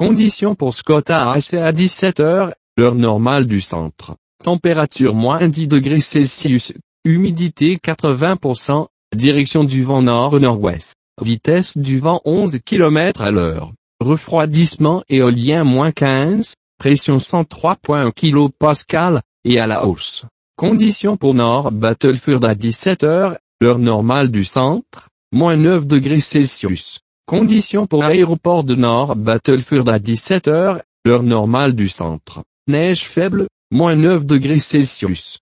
Conditions pour Scott AC à 17h, l'heure normale du centre. Température moins 10 degrés Celsius, humidité 80%, direction du vent nord-nord-ouest, vitesse du vent 11 km à l'heure, refroidissement éolien moins 15, pression 103.1 kPa, et à la hausse. Conditions pour Nord Battleford à 17h, l'heure normale du centre, moins 9 degrés Celsius. Conditions pour aéroport de Nord Battleford à 17h, l'heure normale du centre. Neige faible, moins 9 degrés Celsius.